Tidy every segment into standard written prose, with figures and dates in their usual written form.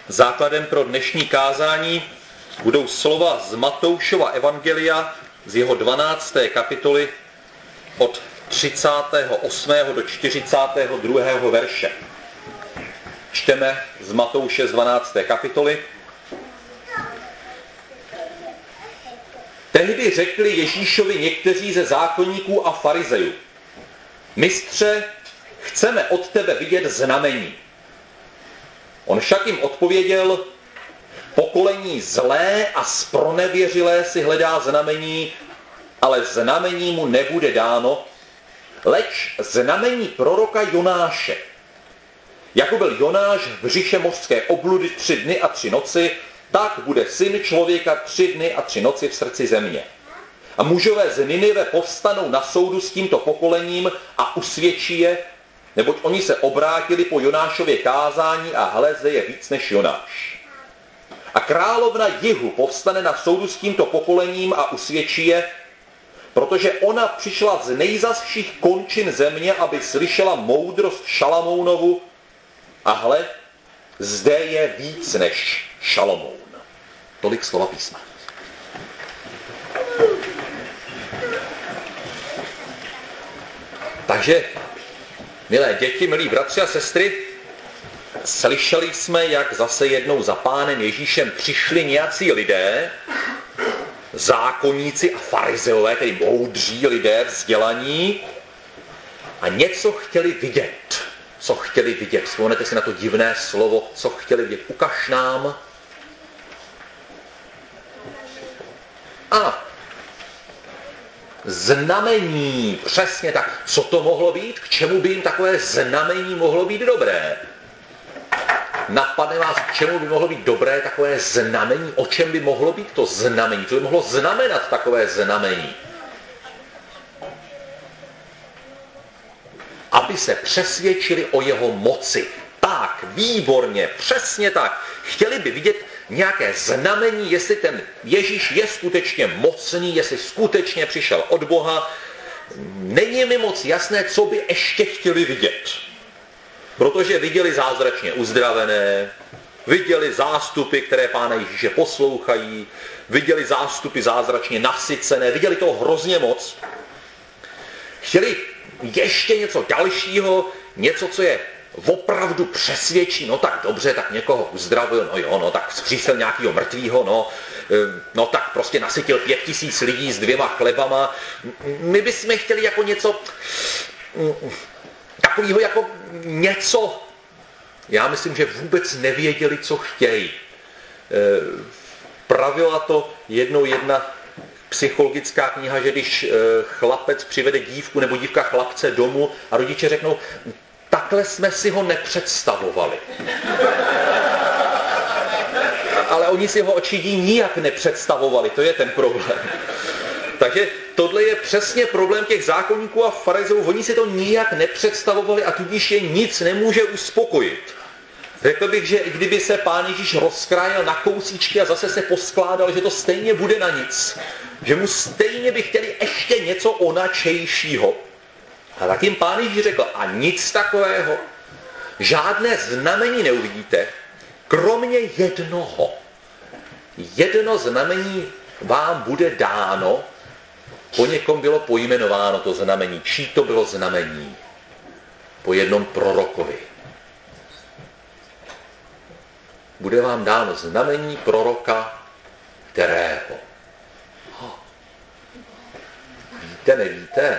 Základem pro dnešní kázání budou slova z Matoušova evangelia z jeho 12. kapitoly od 38. do 42. verše. Čteme z Matouše z 12. kapitoly. Tehdy řekli Ježíšovi někteří ze zákonníků a farizejů: Mistře, chceme od tebe vidět znamení. On však jim odpověděl: Pokolení zlé a zpronevěřilé si hledá znamení, ale znamení mu nebude dáno, leč znamení proroka Jonáše. Jako byl Jonáš v břiše mořské obludy 3 dny a 3 noci, tak bude Syn člověka 3 dny a 3 noci v srdci země. A mužové z Ninive povstanou na soudu s tímto pokolením a usvědčí je, neboť oni se obrátili po Jonášově kázání a hle, zde je víc než Jonáš. A královna jihu povstane na soudu s tímto pokolením a usvědčí je, protože ona přišla z nejzazších končin země, aby slyšela moudrost Šalamounovu, a hle, zde je víc než Šalamoun. Tolik slova písma. Takže, milé děti, milí bratři a sestry, slyšeli jsme, jak zase jednou za Pánem Ježíšem přišli nějací lidé, zákonníci a farizeové, tedy moudří lidé, vzdělaní, a něco chtěli vidět. Co chtěli vidět? Vzpomenete si na to divné slovo, co chtěli vidět? Ukaž nám. A znamení, přesně tak. Co to mohlo být? K čemu by jim takové znamení mohlo být dobré? Napadne vás, k čemu by mohlo být dobré takové znamení? O čem by mohlo být to znamení? Co by mohlo znamenat takové znamení? Aby se přesvědčili o jeho moci. Tak, výborně, přesně tak. Chtěli by vidět nějaké znamení, jestli ten Ježíš je skutečně mocný, jestli skutečně přišel od Boha. Není mi moc jasné, co by ještě chtěli vidět. Protože viděli zázračně uzdravené, viděli zástupy, které Pána Ježíše poslouchají, viděli zástupy zázračně nasycené, viděli toho hrozně moc. Chtěli ještě něco dalšího, něco, co je opravdu přesvědčí, no tak dobře, tak někoho uzdravil, no jo, no tak vzkřísil nějakého mrtvýho, no tak prostě nasytil 5000 lidí s 2 chlebama. My bychom chtěli jako něco takového, jako něco. Já myslím, že vůbec nevěděli, co chtějí. Pravila to jednou jedna psychologická kniha, že když chlapec přivede dívku nebo dívka chlapce domů a rodiče řeknou: takhle jsme si ho nepředstavovali. Ale oni si ho očividí nijak nepředstavovali, to je ten problém. Takže tohle je přesně problém těch zákonníků a farizeů. Oni si to nijak nepředstavovali a tudíž je nic nemůže uspokojit. Řekl bych, že i kdyby se Pán Ježíš rozkrájel na kousíčky a zase se poskládal, že to stejně bude na nic. Že mu stejně by chtěli ještě něco onačejšího. A tak jim Pán Ježíš řekl: a nic takového, žádné znamení neuvidíte, kromě jednoho. Jedno znamení vám bude dáno, po někom bylo pojmenováno to znamení. Čí to bylo znamení? Po jednom prorokovi. Bude vám dáno znamení proroka kterého? Víte, nevíte?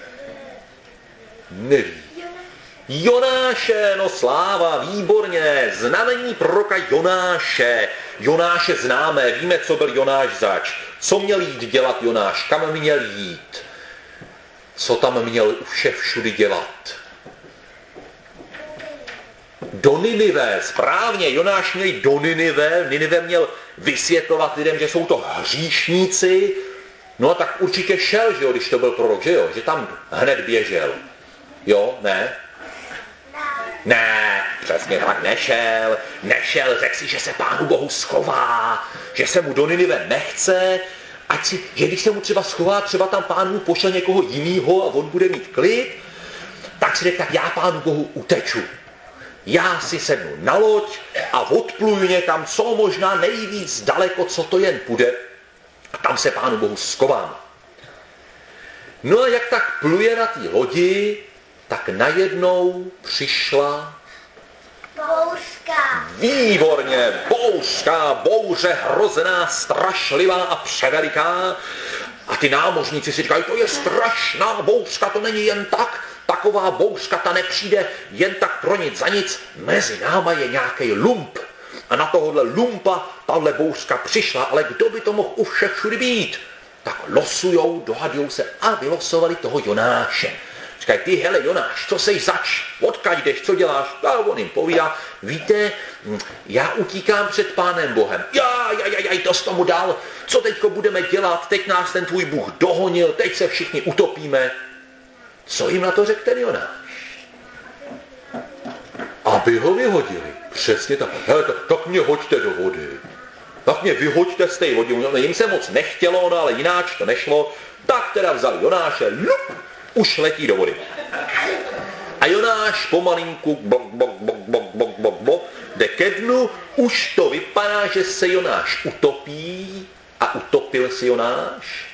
Neví. Jonáše, no sláva, výborně, znamení proroka Jonáše. Jonáše známe, víme, co byl Jonáš zač. Co měl jít dělat Jonáš, kam měl jít? Co tam měl všudy dělat? Do Ninive, správně, Jonáš měl jít do Ninive, Ninive měl vysvětlovat lidem, že jsou to hříšníci. No a tak určitě šel, že jo, když to byl prorok, že jo, že tam hned běžel. Jo, ne? Ne, přesně tak, nešel, řekl si, že se Pánu Bohu schová, že se mu do Ninive nechce, že když se mu třeba schová, třeba tam Pán mu pošle někoho jinýho a on bude mít klid, tak si řekl, tak já Pánu Bohu uteču. já si sednu na loď a odpluju někam, co možná nejvíc daleko, co to jen půjde, a tam se Pánu Bohu schovám. No a jak tak pluje na té lodi, tak najednou přišla bouřka. Výborně, bouře hrozná, strašlivá a převeliká. A ty námořníci si říkají, to je strašná bouřka, to není jen tak, taková bouřka, ta nepřijde jen tak pro nic za nic, mezi náma je nějaký lump. A na tohohle lumpa tahle bouřka přišla, ale kdo by to mohl u všech všudy být? Tak losujou, dohadujou se a vylosovali toho Jonáše. Říkají, ty hele Jonáš, co seš zač? Odkud jdeš, co děláš? A on jim povídá, víte, já utíkám před Pánem Bohem. Jaj, to jsi tomu dal. Co teďko budeme dělat? Teď nás ten tvůj Bůh dohonil, teď se všichni utopíme. Co jim na to řekl ten Jonáš? Aby ho vyhodili. Přesně tak. Hele, tak mě hoďte do vody. Tak mě vyhoďte z té lodi. Jim se moc nechtělo, no ale jináč to nešlo. Tak teda vzali Jonáše, už letí do vody. A Jonáš pomalinku jde ke dnu, už to vypadá, že se Jonáš utopí. A utopil se Jonáš?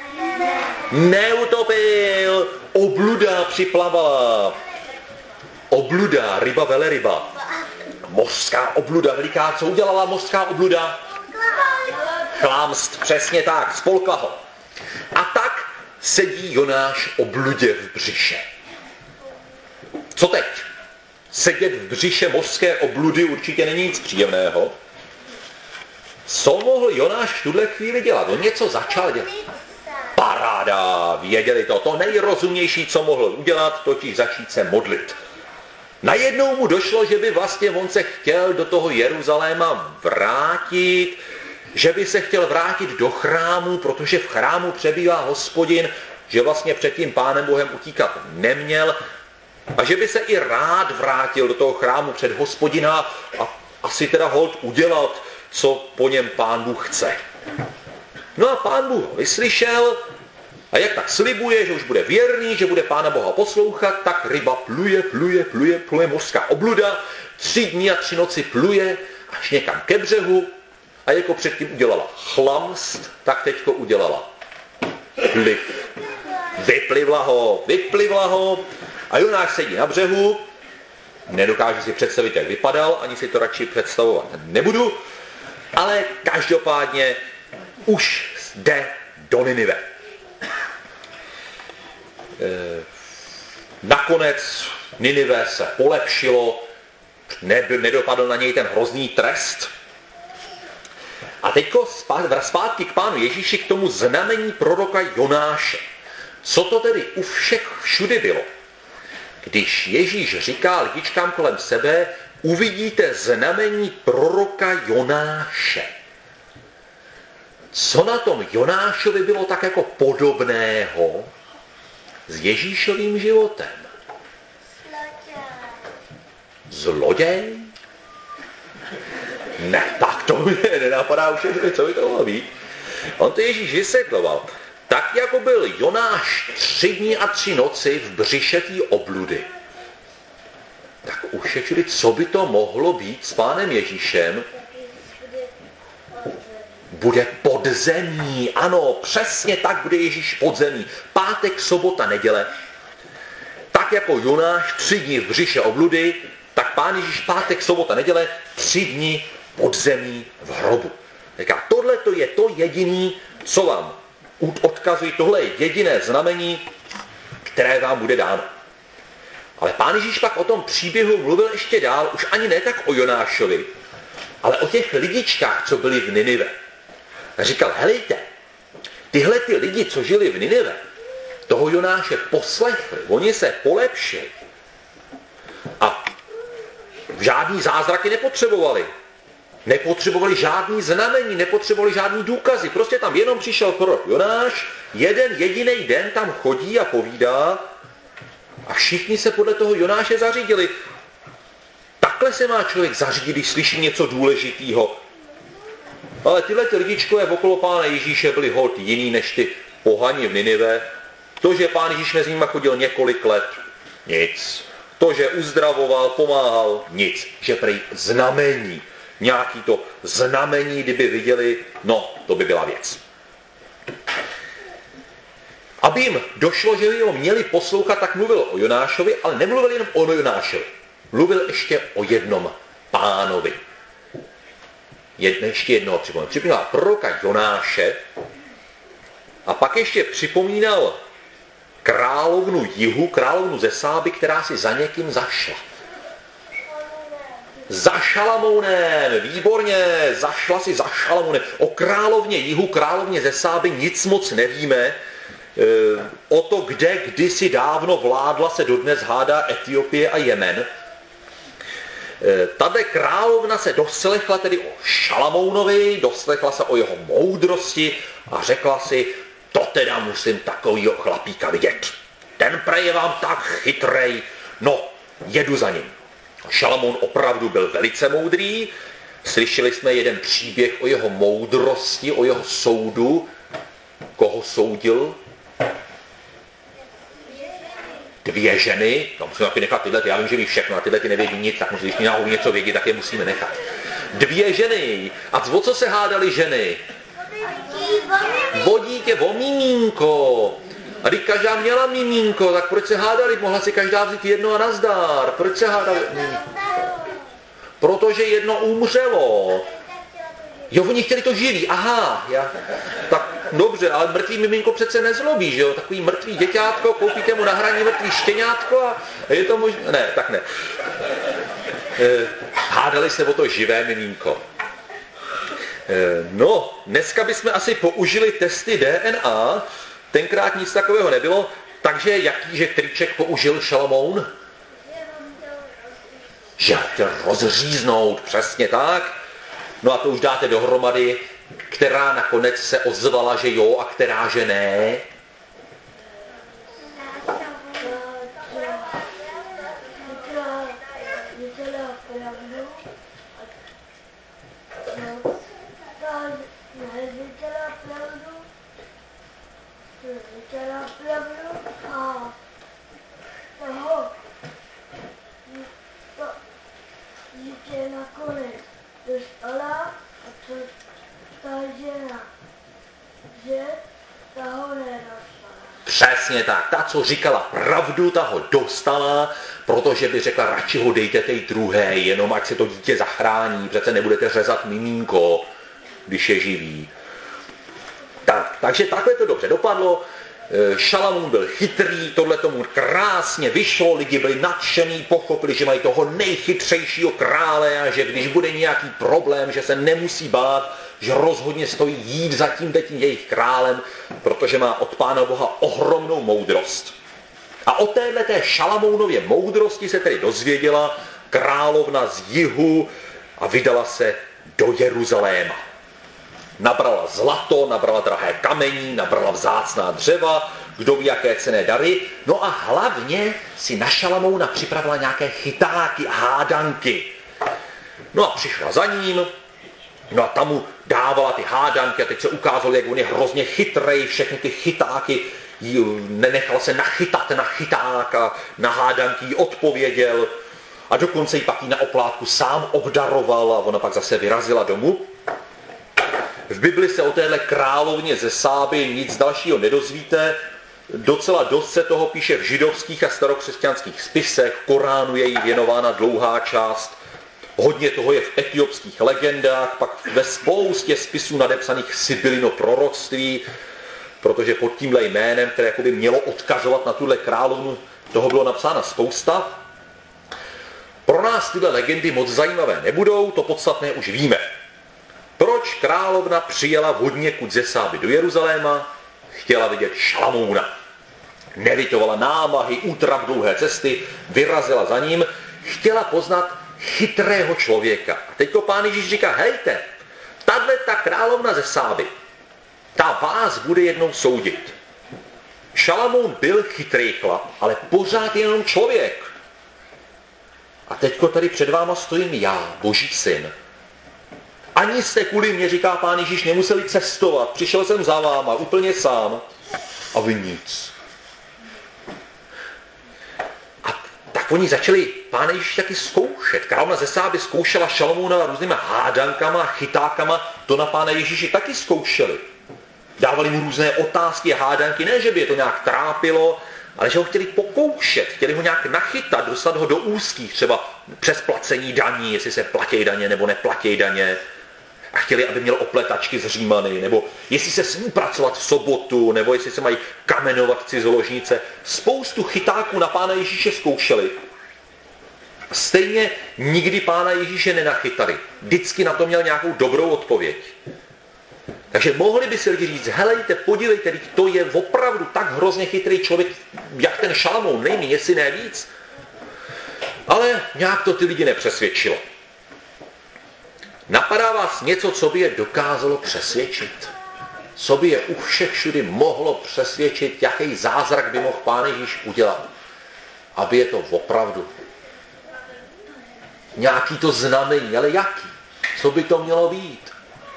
Neutopil. Obluda připlavala. Obluda, ryba veleryba. Mořská obluda veliká. Co udělala mořská obluda? Chlámst, přesně tak, spolkla ho. A tak sedí Jonáš obludě v břiše. Co teď? Sedět v břiše mořské obludy určitě není nic příjemného. Co mohl Jonáš v tuhle chvíli dělat? On něco začal dělat. Paráda, věděli to. To nejrozumnější, co mohl udělat, totiž začít se modlit. Najednou mu došlo, že by vlastně on se chtěl do toho Jeruzaléma vrátit, že by se chtěl vrátit do chrámu, protože v chrámu přebývá Hospodin, že vlastně před tím Pánem Bohem utíkat neměl a že by se i rád vrátil do toho chrámu před Hospodina a asi teda holt udělat, co po něm Pán Bůh chce. No a Pán Bůh ho vyslyšel a jak tak slibuje, že už bude věrný, že bude Pána Boha poslouchat, tak ryba pluje, mořská obluda, 3 dny a 3 noci pluje až někam ke břehu a jako předtím udělala chlamst, tak teďko udělala pliv. Vyplivla ho a Jonáš sedí na břehu, nedokážu si představit, jak vypadal, ani si to radši představovat nebudu, ale každopádně už jde do Ninive. Nakonec Ninive se polepšilo, nedopadl na něj ten hrozný trest. A teďko zpátky k Pánu Ježíši, k tomu znamení proroka Jonáše. Co to tedy u všech všudy bylo? Když Ježíš říká lidičkám kolem sebe, uvidíte znamení proroka Jonáše. Co na tom Jonášovi bylo tak jako podobného s Ježíšovým životem? Zloděj? Ne, tak to mě nenapadá už, co by to mohlo být. On to Ježíš vysvětloval. Tak jako byl Jonáš 3 dny a 3 noci v břiše té obludy, tak už je čili, co by to mohlo být s Pánem Ježíšem? Bude podzemí, ano, přesně tak bude Ježíš podzemí. Pátek, sobota, neděle. Tak jako Jonáš 3 dny v břiše obludy, tak Pán Ježíš pátek, sobota, neděle 3 dny podzemí v hrobu. Říká, tohle to je to jediný, co vám odkazují, tohle je jediné znamení, které vám bude dáno. Ale Pán Ježíš pak o tom příběhu mluvil ještě dál, už ani ne tak o Jonášovi, ale o těch lidičkách, co byli v Ninive. A říkal, helejte, tyhle ty lidi, co žili v Ninive, toho Jonáše poslechli, oni se polepšili a žádný zázraky nepotřebovali. Nepotřebovali žádný znamení, nepotřebovali žádný důkazy. Prostě tam jenom přišel prorok Jonáš, jeden jediný den tam chodí a povídá a všichni se podle toho Jonáše zařídili. Takhle se má člověk zařídit, když slyší něco důležitého. Ale tyhle ty lidičkové okolo Pána Ježíše byli holt jiný než ty pohani v Ninive. To, že Pán Ježíš mezi nimi chodil několik let, nic. To, že uzdravoval, pomáhal, nic. Že prej znamení. Nějaký to znamení, kdyby viděli, no, to by byla věc. Aby jim došlo, že by ho měli poslouchat, tak mluvil o Jonášovi, ale nemluvil jenom o Jonášovi. Mluvil ještě o jednom pánovi. Ještě jednoho připomínal. Připomínal proroka Jonáše a pak ještě připomínal královnu Jihu, královnu ze Sáby, která si za někým zašla. Za Šalamounem, výborně, zašla si za Šalamounem. O královně Jihu, královně ze Sáby nic moc nevíme. O to, kde kdysi dávno vládla, se dodnes hádá Etiopie a Jemen. Tato královna se doslechla tedy o Šalamounovi, doslechla se o jeho moudrosti a řekla si, to teda musím takovýho chlapíka vidět. Ten prej je vám tak chytrej, no, jedu za ním. Šalamoun opravdu byl velice moudrý, slyšeli jsme jeden příběh o jeho moudrosti, o jeho soudu, koho soudil. 2 ženy, no musíme taky nechat tyhle, já vím, že ví všechno, a tyhle ty nevědí nic, tak když náhodou něco vědí, tak je musíme nechat. 2 ženy. A o co se hádaly ženy? O dítě, o mimínko. A když každá měla mimínko, tak proč se hádali? Mohla si každá vzít jedno a nazdar. Proč se hádali? Protože jedno umřelo. Jo, oni chtěli to živý, aha, tak dobře, ale mrtvý miminko přece nezlobí, že jo, takový mrtvý děťátko, koupíte mu na hraní mrtvý štěňátko a je to možné, ne, tak ne. Hádali se o to živé miminko. No, dneska bychom asi použili testy DNA, tenkrát nic takového nebylo, takže jakýže triček použil Šalamoun? Že chtěl rozříznout, přesně tak. No a to už dáte dohromady, která nakonec se ozvala, že jo, a která, že ne. Dostala a co ta žena, že ta ho nedostala. Přesně tak, ta, co říkala pravdu, ta ho dostala, protože by řekla, radši ho dejte tej druhé, jenom ať se to dítě zachrání, přece nebudete řezat mimínko, když je živý. Takže takhle to dobře dopadlo. Šalamoun byl chytrý, tohle tomu krásně vyšlo, lidi byli nadšený, pochopili, že mají toho nejchytřejšího krále a že když bude nějaký problém, že se nemusí bát, že rozhodně stojí jít za tím jejich králem, protože má od Pána Boha ohromnou moudrost. A o téhleté Šalamounově moudrosti se tedy dozvěděla královna z jihu a vydala se do Jeruzaléma. Nabrala zlato, nabrala drahé kamení, nabrala vzácná dřeva, kdo ví, jaké cenné dary. No a hlavně si na Šalamouna připravila nějaké chytáky a hádanky. No a přišla za ním, no a tam mu dávala ty hádanky a teď se ukázalo, jak on je hrozně chytrej, všechny ty chytáky, nenechal se nachytat na chyták a na hádanky jí odpověděl a dokonce jí pak jí na oplátku sám obdaroval a ona pak zase vyrazila domů. V Bibli se o téhle královně ze Sáby nic dalšího nedozvíte. Docela dost se toho píše v židovských a starokřesťanských spisech, Koránu je jí věnována dlouhá část. Hodně toho je v etiopských legendách, pak ve spoustě spisů nadepsaných Sibylino proroctví, protože pod tímhle jménem, které jakoby mělo odkazovat na tuhle královnu, toho bylo napsána spousta. Pro nás tyhle legendy moc zajímavé nebudou, to podstatné už víme. Proč královna přijela odněkud ze Sáby do Jeruzaléma? Chtěla vidět Šalamouna. Nelitovala námahy, útrap dlouhé cesty, vyrazila za ním, chtěla poznat chytrého člověka. A teďko Pán Ježíš říká, hejte, tahle ta královna ze Sáby, ta vás bude jednou soudit. Šalamoun byl chytrý chlap, ale pořád jenom člověk. A teďko tady před váma stojím já, Boží syn. Ani jste kvůli mě, říká Pán Ježíš, nemuseli cestovat. Přišel jsem za váma, úplně sám. A vy nic. A tak tak oni začali Pána Ježíše taky zkoušet. Královna ze Sáby zkoušela Šalomouna různýma hádankama, chytákama, to na Pána Ježíši taky zkoušeli. Dávali mu různé otázky a hádanky, ne, že by je to nějak trápilo, ale že ho chtěli pokoušet, chtěli ho nějak nachytat, dostat ho do úzkých, třeba přes placení daní, jestli se platí daně nebo neplatí daně. A chtěli, aby měl opletačky z Římany, nebo jestli se smí pracovat v sobotu, nebo jestli se mají kamenovat cizoložnice. Spoustu chytáků na Pána Ježíše zkoušeli. Stejně nikdy Pána Ježíše nenachytali. Vždycky na to měl nějakou dobrou odpověď. Takže mohli by si lidi říct, helejte, podívejte, to je opravdu tak hrozně chytrý člověk, jak ten Šalamoun, nejmíň, jestli ne víc. Ale nějak to ty lidi nepřesvědčilo. Napadá vás něco, co by je dokázalo přesvědčit? Co by je u všech všudy mohlo přesvědčit, jaký zázrak by mohl Pán Ježíš udělat? Aby je to opravdu. Nějaký to znamení, ale jaký? Co by to mělo být?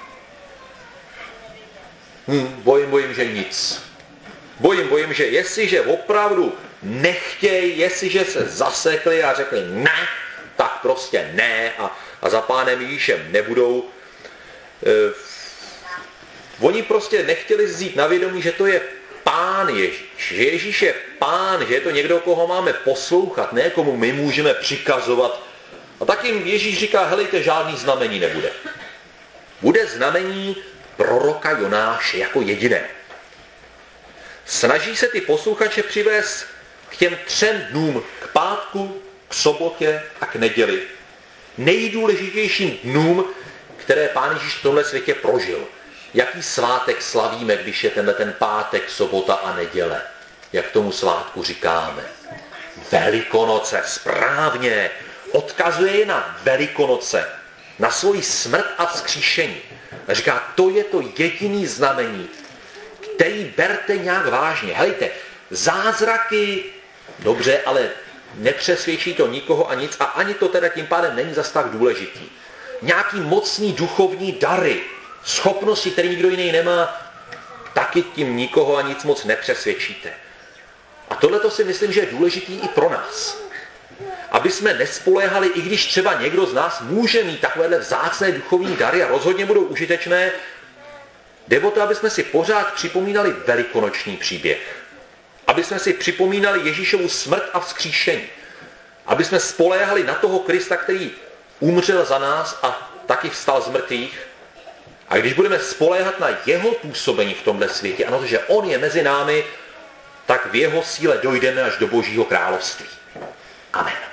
Bojím, že nic. Bojím, že jestliže opravdu nechtějí, jestliže se zasekli a řekli ne, tak prostě ne a za Pánem Ježíšem nebudou. Oni prostě nechtěli vzít na vědomí, že to je Pán Ježíš, že Ježíš je Pán, že je to někdo, koho máme poslouchat, ne komu my můžeme přikazovat. A tak jim Ježíš říká, helejte, žádný znamení nebude. Bude znamení proroka Jonáše jako jediné. Snaží se ty posluchače přivést k těm 3 dnům, k pátku, k sobotě a k neděli. Nejdůležitějším dnům, které Pán Ježíš v tomhle světě prožil. Jaký svátek slavíme, když je ten pátek, sobota a neděle? Jak tomu svátku říkáme? Velikonoce, správně. Odkazuje je na Velikonoce, na svoji smrt a vzkříšení. A říká, to je to jediný znamení, který berte nějak vážně. Hejte, zázraky, dobře, ale nepřesvědčí to nikoho a nic a ani to teda tím pádem není zas tak důležitý. Nějaký mocný duchovní dary, schopnosti, které nikdo jiný nemá, taky tím nikoho a nic moc nepřesvědčíte. A tohleto si myslím, že je důležitý i pro nás. Aby jsme nespoléhali, i když třeba někdo z nás může mít takovéhle vzácné duchovní dary a rozhodně budou užitečné, jde o to, aby jsme si pořád připomínali velikonoční příběh. Aby jsme si připomínali Ježíšovu smrt a vzkříšení. Aby jsme spoléhali na toho Krista, který umřel za nás a taky vstal z mrtvých. A když budeme spoléhat na jeho působení v tomhle světě a na to, že on je mezi námi, tak v jeho síle dojdeme až do Božího království. Amen.